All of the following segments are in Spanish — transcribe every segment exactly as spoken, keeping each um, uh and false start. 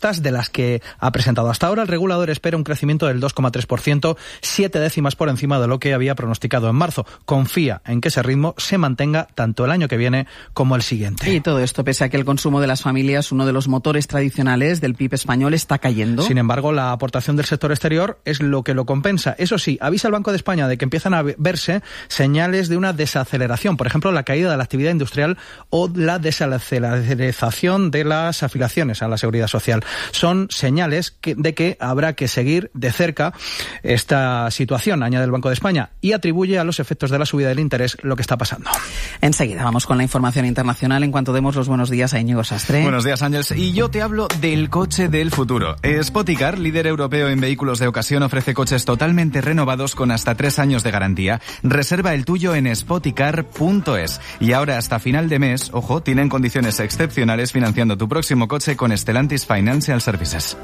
propuestas de las que ha presentado hasta ahora. El regulador espera un crecimiento del dos coma tres por ciento, siete décimas por encima de lo que había pronosticado en marzo. Confía en que ese ritmo se mantenga tanto el año que viene como el siguiente. Y todo esto pese a que el consumo de las familias, uno de los motores tradicionales del P I B español, está cayendo. Sin embargo, la aportación del sector exterior es lo que lo compensa. Eso sí, avisa el Banco de España de que empiezan a verse señales de una desaceleración. Por ejemplo, la caída de la actividad industrial o la desaceleración de las afiliaciones a la Seguridad Social. Son señales que, de que habrá que seguir de cerca esta situación, añade el Banco de España, y atribuye a los efectos de la subida del interés lo que está pasando. Enseguida vamos con la información internacional en cuanto demos los buenos días a Íñigo Sastre. Buenos días, Ángeles. Y yo te hablo del coche del futuro. Spoticar, líder europeo en vehículos de ocasión, ofrece coches totalmente renovados con hasta tres años de garantía. Reserva el tuyo en spoticar punto es. Y ahora hasta final de mes, ojo, tienen condiciones excepcionales financiando tu próximo coche con Stellantis Financial Services.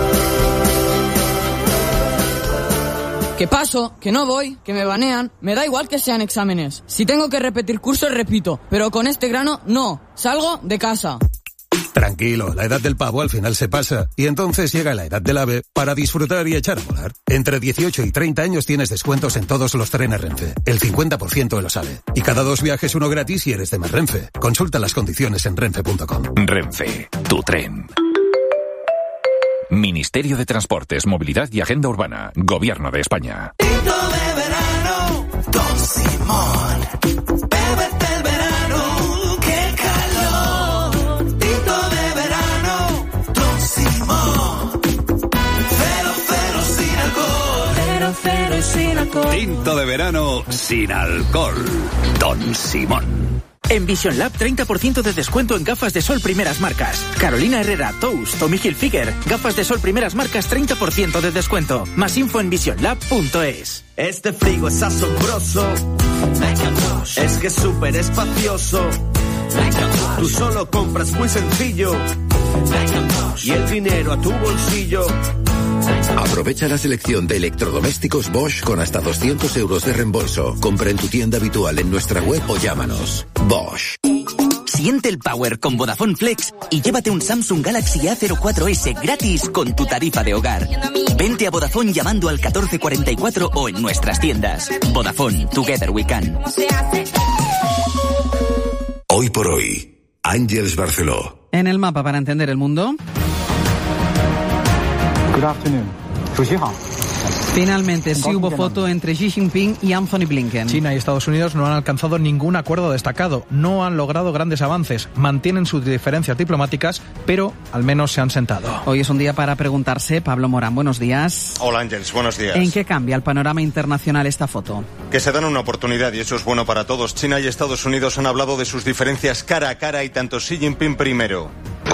¿Qué paso? Que no voy, que me banean. Me da igual que sean exámenes. Si tengo que repetir cursos, repito. Pero con este grano, no. Salgo de casa. Tranquilo, la edad del pavo al final se pasa. Y entonces llega la edad del ave para disfrutar y echar a volar. Entre dieciocho y treinta años tienes descuentos en todos los trenes Renfe. El cincuenta por ciento de los AVE. Y cada dos viajes uno gratis si eres de más Renfe. Consulta las condiciones en renfe punto com. Renfe, tu tren. Ministerio de Transportes, Movilidad y Agenda Urbana. Gobierno de España. Tinto de verano, Don Simón. Bébete el verano, qué calor. Tinto de verano, Don Simón. Cero, cero sin alcohol. Cero, cero sin alcohol. Tinto de verano sin alcohol. Don Simón. En Vision Lab, treinta por ciento de descuento en gafas de sol primeras marcas. Carolina Herrera, Tous, Tommy Hilfiger. Gafas de sol primeras marcas, treinta por ciento de descuento. Más info en vision lab punto es. Este frigo es asombroso. Es que es súper espacioso. Tú solo compras muy sencillo. Y el dinero a tu bolsillo. Aprovecha la selección de electrodomésticos Bosch con hasta doscientos euros de reembolso. Compra en tu tienda habitual en nuestra web o llámanos. Bosch. Siente el power con Vodafone Flex y llévate un Samsung Galaxy A cero cuatro ese gratis con tu tarifa de hogar. Vente a Vodafone llamando al catorce cuarenta y cuatro o en nuestras tiendas. Vodafone, together we can. Hoy por hoy, Ángeles Barceló. En el mapa para entender el mundo. Good afternoon. Finalmente, sí hubo foto entre Xi Jinping y Anthony Blinken. China y Estados Unidos no han alcanzado ningún acuerdo destacado, no han logrado grandes avances, mantienen sus diferencias diplomáticas, pero al menos se han sentado. Hoy es un día para preguntarse. Pablo Morán, buenos días. Hola Ángeles, buenos días. ¿En qué cambia el panorama internacional esta foto? Que se dan una oportunidad y eso es bueno para todos. China y Estados Unidos han hablado de sus diferencias cara a cara y tanto Xi Jinping primero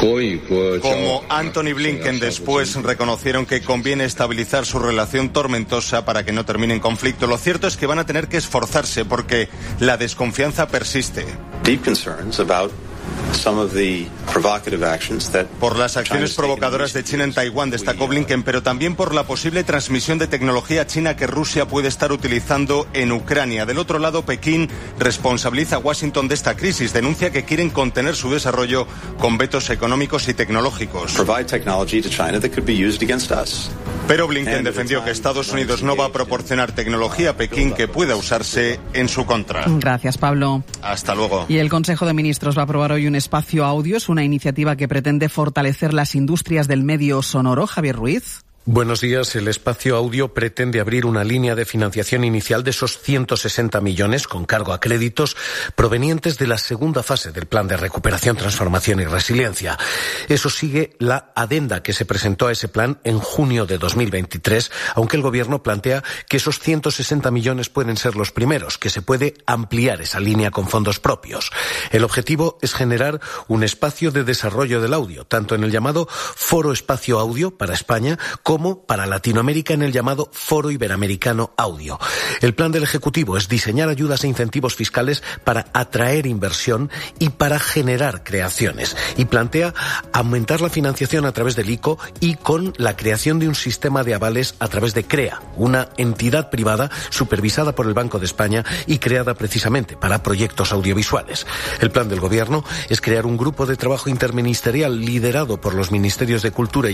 como Anthony Blinken después reconocieron que conviene estabilizar su relación tormentosa para que no termine en conflicto. Lo cierto es que van a tener que esforzarse porque la desconfianza persiste. Deep concerns about some of the provocative actions that por las acciones provocadoras de China en Taiwán, destacó Blinken, pero también por la posible transmisión de tecnología china que Rusia puede estar utilizando en Ucrania. Del otro lado, Pekín responsabiliza a Washington de esta crisis, denuncia que quieren contener su desarrollo con vetos económicos y tecnológicos. provide technology to China that could be used against us. Pero Blinken defendió que Estados Unidos no va a proporcionar tecnología a Pekín que pueda usarse en su contra. Gracias, Pablo. Hasta luego. Y el Consejo de Ministros va a aprobar hoy un espacio audio. Es una iniciativa que pretende fortalecer las industrias del medio sonoro. Javier Ruiz. Buenos días. El espacio audio pretende abrir una línea de financiación inicial de esos ciento sesenta millones con cargo a créditos provenientes de la segunda fase del Plan de Recuperación, Transformación y Resiliencia. Eso sigue la adenda que se presentó a ese plan en junio de dos mil veintitrés, aunque el Gobierno plantea que esos ciento sesenta millones pueden ser los primeros, que se puede ampliar esa línea con fondos propios. El objetivo es generar un espacio de desarrollo del audio, tanto en el llamado Foro Espacio Audio para España, como para Latinoamérica en el llamado Foro Iberoamericano Audio. El plan del Ejecutivo es diseñar ayudas e incentivos fiscales para atraer inversión y para generar creaciones. Y plantea aumentar la financiación a través del I C O y con la creación de un sistema de avales a través de CREA, una entidad privada supervisada por el Banco de España y creada precisamente para proyectos audiovisuales. El plan del Gobierno es crear un grupo de trabajo interministerial liderado por los Ministerios de Cultura y